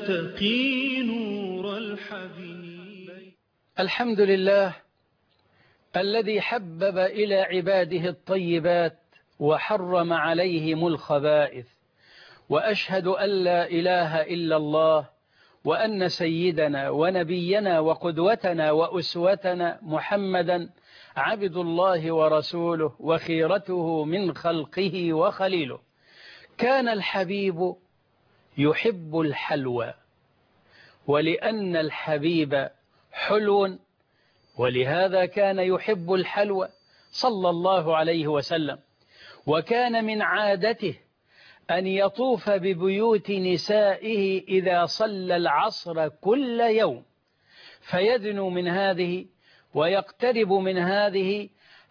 نستقي نور الحبيب. الحمد لله الذي حبب إلى عباده الطيبات وحرم عليهم الخبائث، وأشهد أن لا إله إلا الله وأن سيدنا ونبينا وقدوتنا وأسوتنا محمدا عبد الله ورسوله وخيرته من خلقه وخليله. كان الحبيب يحب الحلوى، ولأن الحبيب حلو ولهذا كان يحب الحلوى صلى الله عليه وسلم. وكان من عادته أن يطوف ببيوت نسائه إذا صلى العصر كل يوم، فيدنو من هذه ويقترب من هذه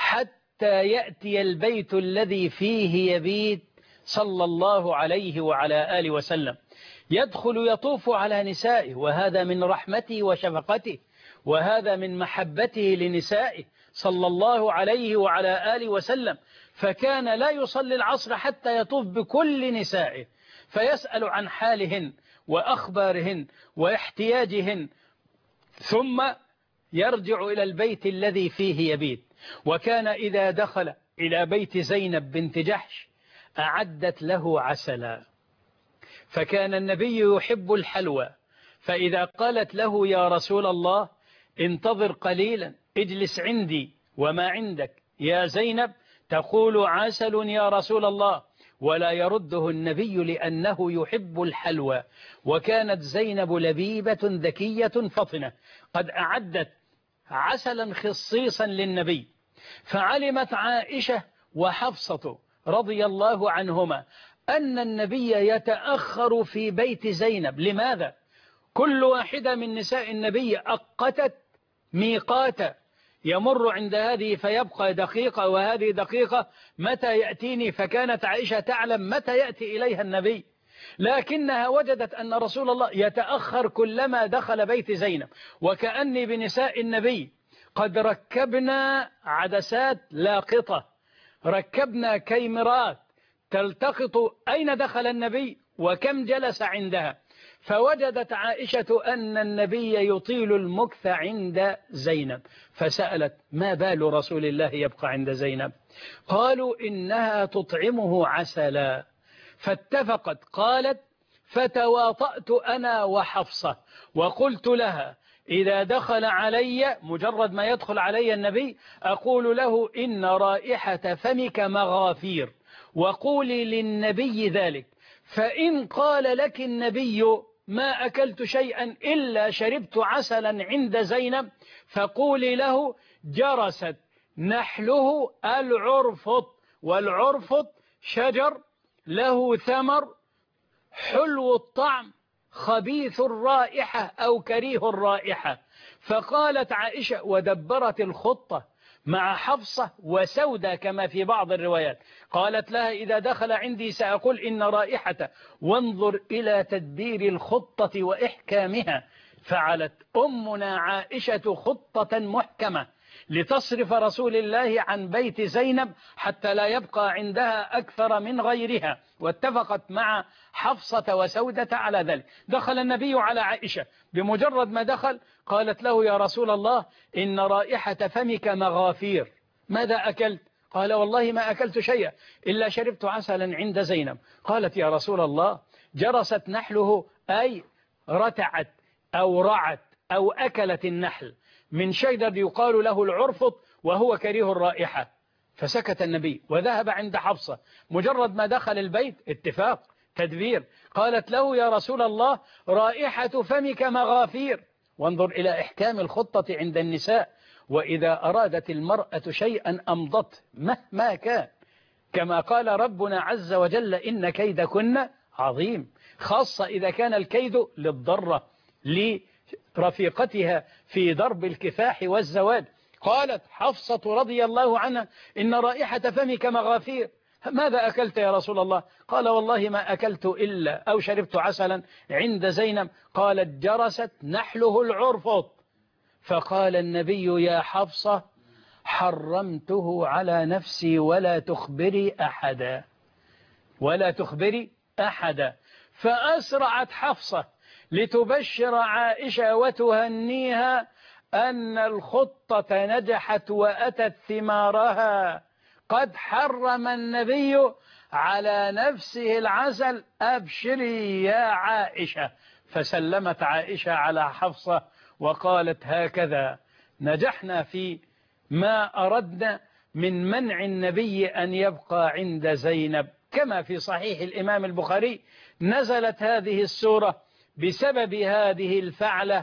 حتى يأتي البيت الذي فيه يبيت صلى الله عليه وعلى آله وسلم. يدخل يطوف على نسائه، وهذا من رحمته وشفقته، وهذا من محبته لنسائه صلى الله عليه وعلى آله وسلم. فكان لا يصلي العصر حتى يطوف بكل نسائه، فيسأل عن حالهن وأخبارهن واحتياجهن، ثم يرجع إلى البيت الذي فيه يبيت. وكان إذا دخل إلى بيت زينب بنت جحش أعدت له عسلا، فكان النبي يحب الحلوى، فإذا قالت له يا رسول الله انتظر قليلا اجلس عندي وما عندك يا زينب، تقول عسل يا رسول الله، ولا يرده النبي لأنه يحب الحلوى. وكانت زينب لبيبة ذكية فطنة قد أعدت عسلا خصيصا للنبي. فعلمت عائشة وحفصة رضي الله عنهما أن النبي يتأخر في بيت زينب. لماذا؟ كل واحدة من نساء النبي أقتت ميقاتا، يمر عند هذه فيبقى دقيقة وهذه دقيقة، متى يأتيني؟ فكانت عائشة تعلم متى يأتي إليها النبي، لكنها وجدت أن رسول الله يتأخر كلما دخل بيت زينب. وكأني بنساء النبي قد ركبنا عدسات لاقطة، ركبنا كاميرات تلتقط أين دخل النبي وكم جلس عندها. فوجدت عائشة أن النبي يطيل المكث عند زينب، فسألت ما بال رسول الله يبقى عند زينب؟ قالوا إنها تطعمه عسلا. فاتفقت، قالت فتواطأت أنا وحفصة وقلت لها إذا دخل علي، مجرد ما يدخل علي النبي أقول له إن رائحة فمك مغافير، وقولي للنبي ذلك، فإن قال لك النبي ما أكلت شيئا إلا شربت عسلا عند زينب، فقولي له جرست نحله العرفط، والعرفط شجر له ثمر حلو الطعم خبيث الرائحة أو كريه الرائحة. فقالت عائشة ودبرت الخطة مع حفصة وسودة كما في بعض الروايات، قالت لها إذا دخل عندي سأقول إن رائحة، وانظر إلى تدبير الخطة وإحكامها. فعلت أمنا عائشة خطة محكمة لتصرف رسول الله عن بيت زينب حتى لا يبقى عندها أكثر من غيرها، واتفقت مع حفصة وسودة على ذلك. دخل النبي على عائشة، بمجرد ما دخل قالت له يا رسول الله إن رائحة فمك مغافير، ماذا أكلت؟ قال والله ما أكلت شيئا إلا شربت عسلا عند زينب. قالت يا رسول الله جرست نحله، أي رتعت أو رعت أو أكلت النحل من شجر يقال له العرفط وهو كريه الرائحة. فسكت النبي وذهب عند حفصة. مجرد ما دخل البيت اتفاق تدبير، قالت له يا رسول الله رائحة فمك مغافير. وانظر إلى إحكام الخطة عند النساء، وإذا أرادت المرأة شيئا أمضت مهما كان، كما قال ربنا عز وجل إن كيدكن عظيم، خاصة إذا كان الكيد للضرة لرفيقتها في ضرب الكفاح والزواج. قالت حفصة رضي الله عنها إن رائحة فمك مغافير، ماذا أكلت يا رسول الله؟ قال والله ما أكلت إلا أو شربت عسلا عند زينب. قالت جرست نحله العرفط. فقال النبي يا حفصة حرمته على نفسي ولا تخبري أحدا، ولا تخبري أحدا. فأسرعت حفصة لتبشر عائشة وتهنيها أن الخطة نجحت وأتت ثمارها. قد حرم النبي على نفسه العسل، أبشري يا عائشة. فسلمت عائشة على حفصة وقالت هكذا نجحنا في ما أردنا من منع النبي أن يبقى عند زينب. كما في صحيح الإمام البخاري نزلت هذه السورة بسبب هذه الفعلة: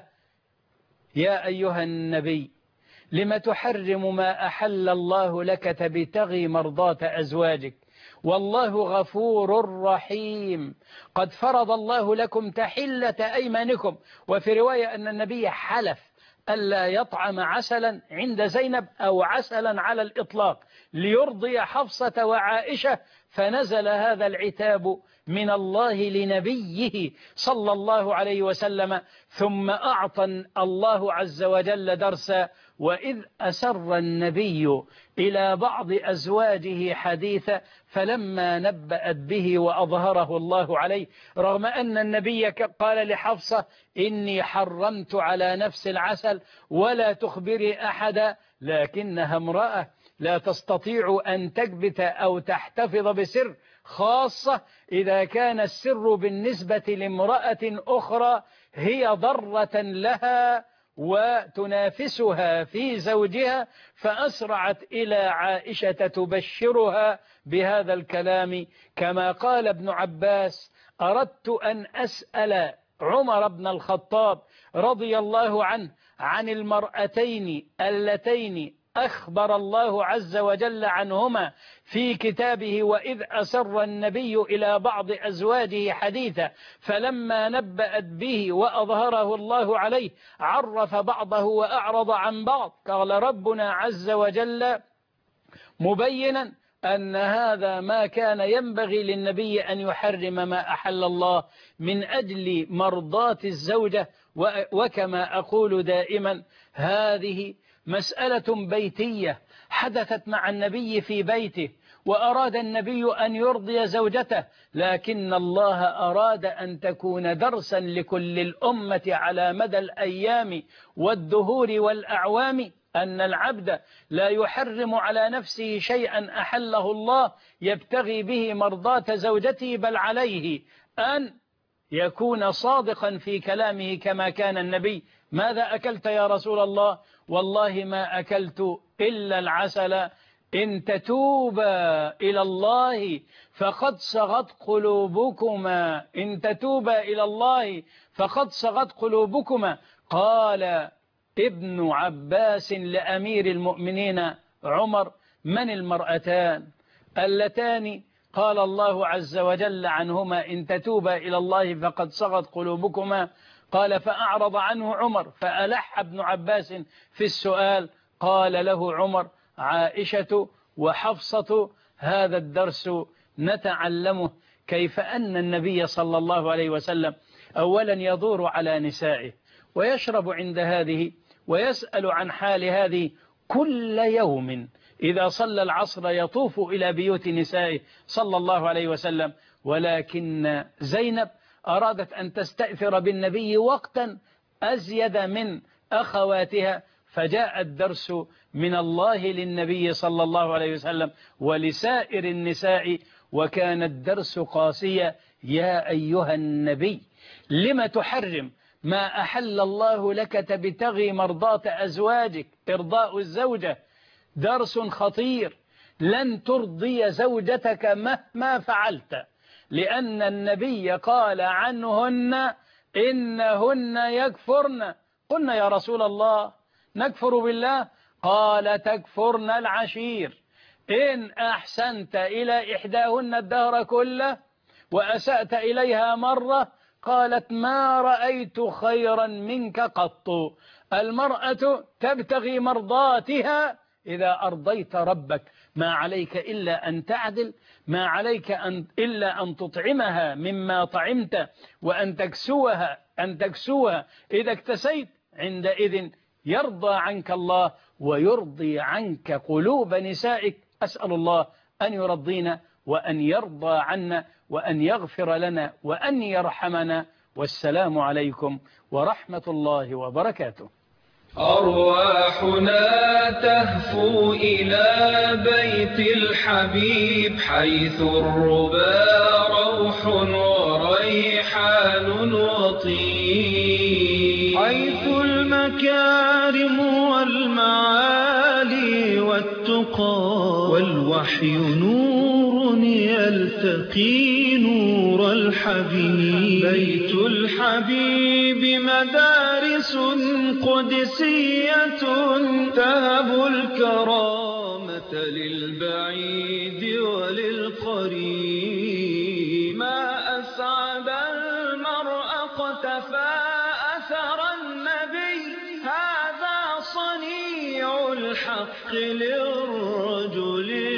يا أيها النبي لم تحرم ما أحل الله لك تبتغي مرضات أزواجك والله غفور رحيم، قد فرض الله لكم تحلة أيمانكم. وفي رواية أن النبي حلف ألا يطعم عسلا عند زينب أو عسلا على الإطلاق ليرضي حفصة وعائشة، فنزل هذا العتاب من الله لنبيه صلى الله عليه وسلم. ثم أعطى الله عز وجل درسا: وإذ أسر النبي إلى بعض أزواجه حديثا فلما نبأت به وأظهره الله عليه، رغم أن النبي قال لحفصة إني حرمت على نفس العسل ولا تخبري أحدا، لكنها امرأة لا تستطيع أن تكبت أو تحتفظ بسر، خاصة إذا كان السر بالنسبة لامرأة أخرى هي ضرة لها وتنافسها في زوجها، فأسرعت إلى عائشة تبشرها بهذا الكلام. كما قال ابن عباس: أردت أن أسأل عمر بن الخطاب رضي الله عنه عن المرأتين اللتين أخبر الله عز وجل عنهما في كتابه: وإذ أسر النبي إلى بعض أزواجه حديثا فلما نبأت به وأظهره الله عليه عرف بعضه وأعرض عن بعض. قال ربنا عز وجل مبينا أن هذا ما كان ينبغي للنبي أن يحرم ما أحل الله من أجل مرضات الزوجة. وكما أقول دائما هذه مسألة بيتية حدثت مع النبي في بيته، وأراد النبي أن يرضي زوجته، لكن الله أراد أن تكون درسا لكل الأمة على مدى الأيام والدهور والأعوام، أن العبد لا يحرم على نفسه شيئا أحله الله يبتغي به مرضات زوجته، بل عليه أن يكون صادقا في كلامه كما كان النبي: ماذا أكلت يا رسول الله؟ والله ما أكلت إلا العسل، إن تتوبا إلى الله فقد صغت قلوبكما، إن تتوبا إلى الله فقد صغت قلوبكما. قال ابن عباس لأمير المؤمنين عمر: من المرأتان اللتان قال الله عز وجل عنهما إن تتوبا إلى الله فقد صغت قلوبكما؟ قال: فأعرض عنه عمر، فألح ابن عباس في السؤال. قال له عمر: عائشة وحفصة. هذا الدرس نتعلمه، كيف أن النبي صلى الله عليه وسلم أولا يدور على نسائه ويشرب عند هذه ويسأل عن حال هذه كل يوم، إذا صلى العصر يطوف إلى بيوت نسائه صلى الله عليه وسلم. ولكن زينب أرادت أن تستأثر بالنبي وقتا أزيد من أخواتها، فجاء الدرس من الله للنبي صلى الله عليه وسلم ولسائر النساء، وكان الدرس قاسيا: يا أيها النبي لم تحرم ما أحل الله لك تبتغي مرضات أزواجك، إرضاء الزوجة درس خطير، لن ترضي زوجتك مهما فعلت، لأن النبي قال عنهن إنهن يكفرن. قلنا يا رسول الله نكفر بالله؟ قال: تكفرن العشير، إن أحسنت إلى إحداهن الدهر كله وأسأت إليها مرة. قالت: ما رأيت خيرا منك قط. المرأة تبتغي مرضاتها إذا أرضيت ربك، ما عليك إلا أن تعدل، ما عليك إلا أن تطعمها مما طعمت، وأن تكسوها إذا اكتسيت، عندئذ يرضى عنك الله ويرضي عنك قلوب نسائك. أسأل الله أن يرضينا وأن يرضى عنا وأن يغفر لنا وأن يرحمنا، والسلام عليكم ورحمة الله وبركاته. أرواحنا تهفو إلى بيت الحبيب حيث الربا روح وريحان وطيب، حيث المكارم والمعالي والتقى والوحي نور يلتقي نور الحبيب. بيت الحبيب مدارس قدسية تهب الكرامة للبعيد وللقريب. ما أسعد المرء اقتفى أثر النبي، هذا صنيع الحق للرجل